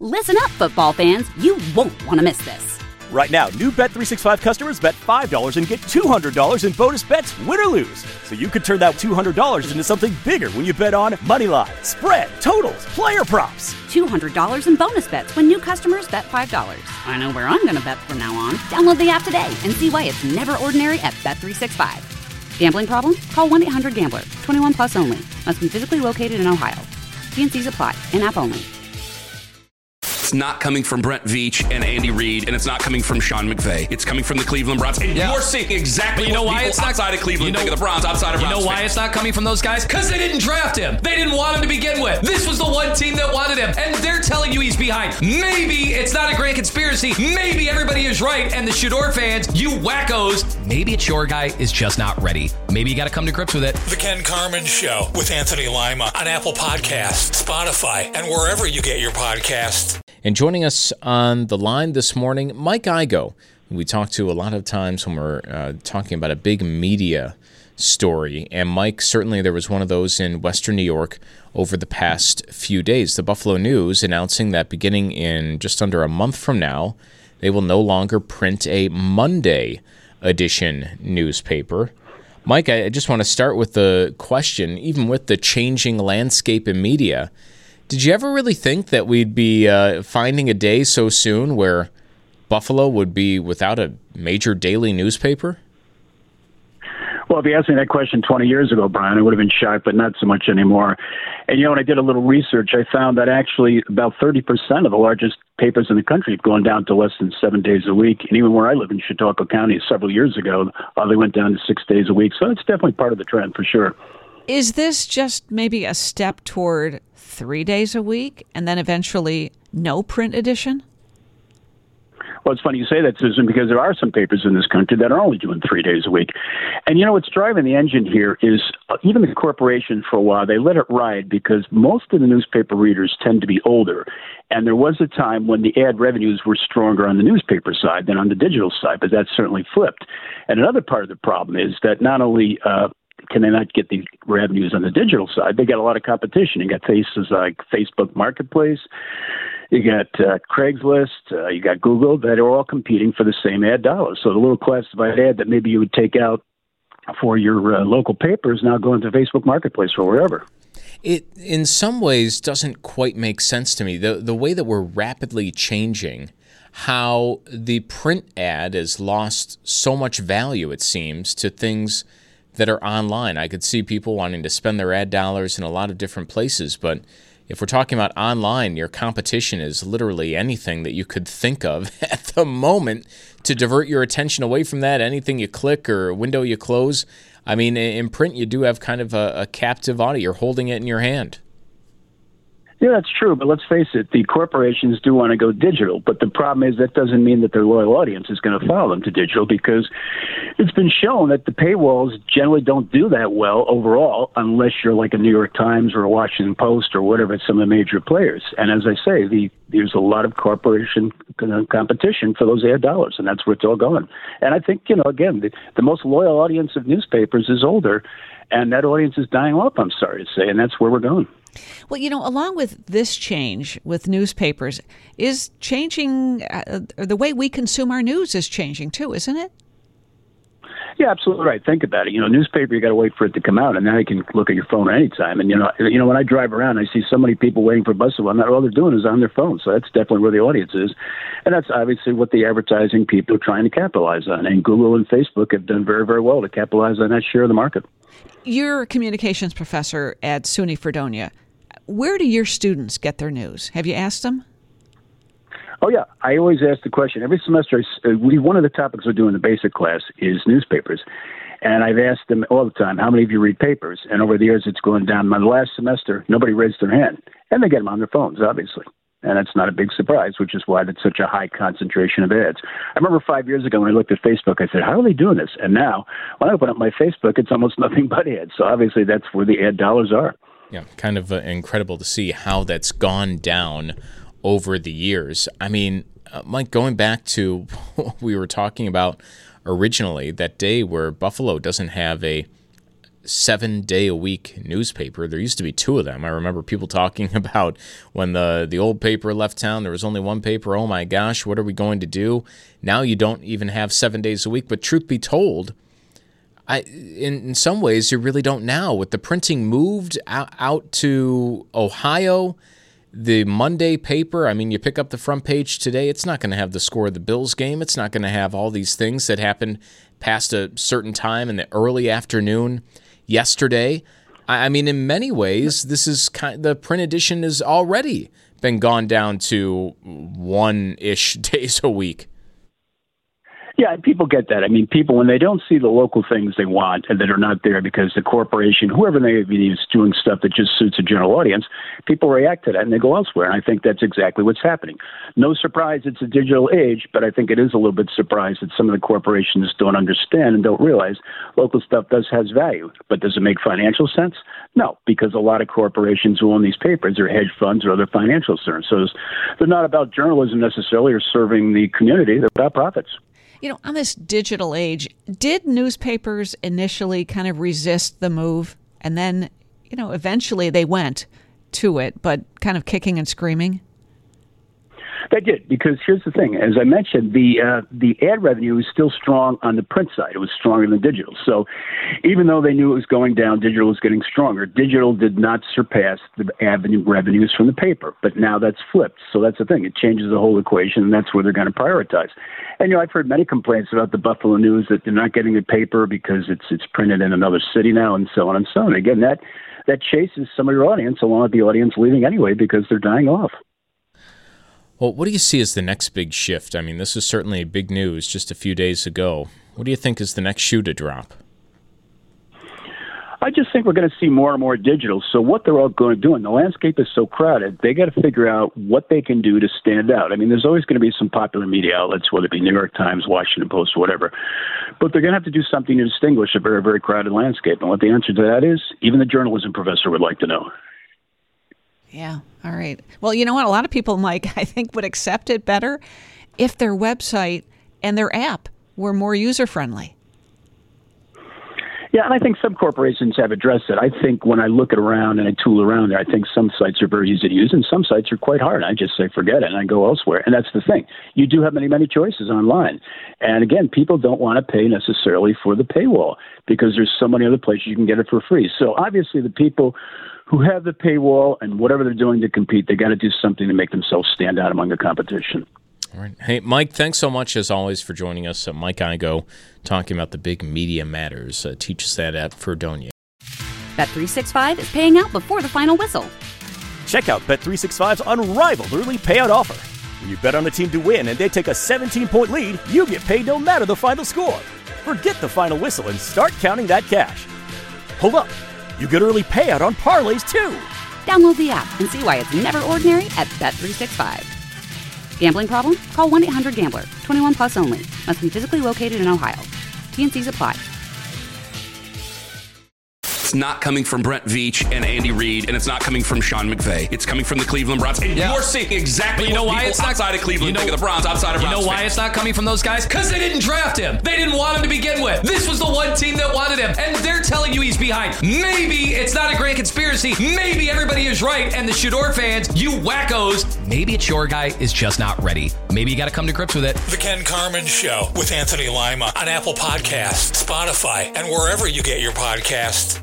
Listen up, football fans. You won't want to miss this. Right now, new Bet365 customers bet $5 and get $200 in bonus bets, win or lose. So you could turn that $200 into something bigger when you bet on money line, spread, totals, player props. $200 in bonus bets when new customers bet $5. I know where I'm going to bet from now on. Download the app today and see why it's never ordinary at Bet365. Gambling problem? Call 1-800-GAMBLER. 21 plus only. Must be physically located in Ohio. T&Cs apply. In-app only. It's not coming from Brent Veach and Andy Reid, and it's not coming from Sean McVay. It's coming from the Cleveland Browns. And you're seeing exactly what people outside of Cleveland think of the Browns, outside of Browns. You know why it's not coming from those guys? Because they didn't draft him. They didn't want him to begin with. This was the one team that wanted him, and they're telling you he's behind. Maybe it's not a grand conspiracy. Maybe everybody is right, and the Shador fans, you wackos, maybe it's your guy is just not ready. Maybe you got to come to grips with it. The Ken Carman Show with Anthony Lima on Apple Podcasts, Spotify, and wherever you get your podcasts. And joining us on the line this morning, Mike Igoe, who we talk to a lot of times when we're talking about a big media story. And Mike, certainly there was one of those in Western New York over the past few days. The Buffalo News announcing that beginning in just under a month from now, they will no longer print a Monday edition newspaper. Mike, I just want to start with the question, even with the changing landscape in media, did you ever really think that we'd be finding a day so soon where Buffalo would be without a major daily newspaper? Well, if you asked me that question 20 years ago, Brian, I would have been shocked, but not so much anymore. And, when I did a little research, I found that actually about 30% of the largest papers in the country have gone down to less than 7 days a week. And even where I live in Chautauqua County several years ago, they went down to 6 days a week. So it's definitely part of the trend for sure. Is this just maybe a step toward 3 days a week and then eventually no print edition? Well, it's funny you say that, Susan, because there are some papers in this country that are only doing 3 days a week. And, what's driving the engine here is even the corporation for a while, they let it ride because most of the newspaper readers tend to be older. And there was a time when the ad revenues were stronger on the newspaper side than on the digital side, but that's certainly flipped. And another part of the problem is that not only can they not get the revenues on the digital side, they got a lot of competition. You got places like Facebook Marketplace, you got Craigslist, you got Google that are all competing for the same ad dollars. So the little classified ad that maybe you would take out for your local paper is now going to Facebook Marketplace or wherever. It, in some ways, doesn't quite make sense to me. The way that we're rapidly changing, how the print ad has lost so much value, it seems, to things that are online. I could see people wanting to spend their ad dollars in a lot of different places, but if we're talking about online, your competition is literally anything that you could think of at the moment to divert your attention away from that, anything you click or window you close. I mean, in print, you do have kind of a captive audience. You're holding it in your hand. Yeah, that's true. But let's face it, the corporations do want to go digital. But the problem is that doesn't mean that their loyal audience is going to follow them to digital, because it's been shown that the paywalls generally don't do that well overall unless you're like a New York Times or a Washington Post or whatever, some of the major players. And as I say, there's a lot of corporation competition for those ad dollars, and that's where it's all going. And I think, again, the most loyal audience of newspapers is older, and that audience is dying off, I'm sorry to say, and that's where we're going. Well, along with this change with newspapers is changing, the way we consume our news is changing too, isn't it? Yeah, absolutely right. Think about it. Newspaper, you got to wait for it to come out, and now you can look at your phone anytime. And, when I drive around, I see so many people waiting for buses. Well, not all they're doing is on their phone. So that's definitely where the audience is. And that's obviously what the advertising people are trying to capitalize on. And Google and Facebook have done very, very well to capitalize on that share of the market. You're a communications professor at SUNY Fredonia. Where do your students get their news? Have you asked them? Oh, yeah. I always ask the question. Every semester, one of the topics we do in the basic class is newspapers. And I've asked them all the time, how many of you read papers? And over the years, it's going down. My last semester, nobody raised their hand. And they get them on their phones, obviously. And that's not a big surprise, which is why that's such a high concentration of ads. I remember 5 years ago when I looked at Facebook, I said, how are they doing this? And now, when I open up my Facebook, it's almost nothing but ads. So obviously, that's where the ad dollars are. Yeah, kind of incredible to see how that's gone down over the years. I mean, Mike, going back to what we were talking about originally, that day where Buffalo doesn't have a 7-day-a-week newspaper. There used to be 2 of them. I remember people talking about when the old paper left town, there was only 1 paper. Oh my gosh, what are we going to do? Now you don't even have 7 days a week. But truth be told, in some ways you really don't now. With the printing moved out to Ohio, the Monday paper, I mean, you pick up the front page today, it's not going to have the score of the Bills game. It's not going to have all these things that happened past a certain time in the early afternoon yesterday. I mean, in many ways, this is the print edition has already been gone down to 1-ish days a week. Yeah, people get that. I mean, people, when they don't see the local things they want and that are not there because the corporation, whoever they be, is doing stuff that just suits a general audience, people react to that and they go elsewhere. And I think that's exactly what's happening. No surprise it's a digital age, but I think it is a little bit surprised that some of the corporations don't understand and don't realize local stuff has value. But does it make financial sense? No, because a lot of corporations who own these papers are hedge funds or other financial firms. So they're not about journalism necessarily or serving the community. They're about profits. You know, on this digital age, did newspapers initially kind of resist the move? And then, you know, eventually they went to it, but kind of kicking and screaming? They did, because here's the thing. As I mentioned, the ad revenue is still strong on the print side. It was stronger than digital. So even though they knew it was going down, digital was getting stronger. Digital did not surpass the ad revenues from the paper, but now that's flipped. So that's the thing. It changes the whole equation, and that's where they're going to prioritize. And, you know, I've heard many complaints about the Buffalo News that they're not getting the paper because it's printed in another city now and so on and so on. Again, that chases some of your audience along with the audience leaving anyway because they're dying off. Well, what do you see as the next big shift? I mean, this is certainly big news just a few days ago. What do you think is the next shoe to drop? I just think we're going to see more and more digital. So what they're all going to do, and the landscape is so crowded, they got to figure out what they can do to stand out. I mean, there's always going to be some popular media outlets, whether it be New York Times, Washington Post, whatever. But they're going to have to do something to distinguish a very, very crowded landscape. And what the answer to that is, even the journalism professor would like to know. Yeah. All right. Well, you know what? A lot of people, Mike, I think would accept it better if their website and their app were more user-friendly. Yeah, and I think some corporations have addressed it. I think when I look around and I tool around there, I think some sites are very easy to use and some sites are quite hard. I just say, forget it, and I go elsewhere. And that's the thing. You do have many, many choices online. And again, people don't want to pay necessarily for the paywall because there's so many other places you can get it for free. So obviously the people who have the paywall and whatever they're doing to compete, they got to do something to make themselves stand out among the competition. All right. Hey, Mike, thanks so much, as always, for joining us. Mike Igoe, talking about the big media matters. Teach us that at Fredonia. Bet365 is paying out before the final whistle. Check out Bet365's unrivaled early payout offer. When you bet on a team to win and they take a 17-point lead, you get paid no matter the final score. Forget the final whistle and start counting that cash. Hold up. You get early payout on parlays, too. Download the app and see why it's never ordinary at Bet365. Gambling problem? Call 1-800-GAMBLER. 21 plus only. Must be physically located in Ohio. T&Cs apply. It's not coming from Brent Veach and Andy Reid, and it's not coming from Sean McVay. It's coming from the Cleveland Browns. And you're seeing exactly what people outside of Cleveland think of the Browns, outside of Browns. You know why it's not coming from those guys? Because they didn't draft him. They didn't want him to begin with. This was the one team that wanted him, and they're telling you he's behind. Maybe it's not a grand conspiracy. Maybe everybody is right, and the Shador fans, you wackos, maybe it's your guy is just not ready. Maybe you got to come to grips with it. The Ken Carman Show with Anthony Lima on Apple Podcasts, Spotify, and wherever you get your podcasts.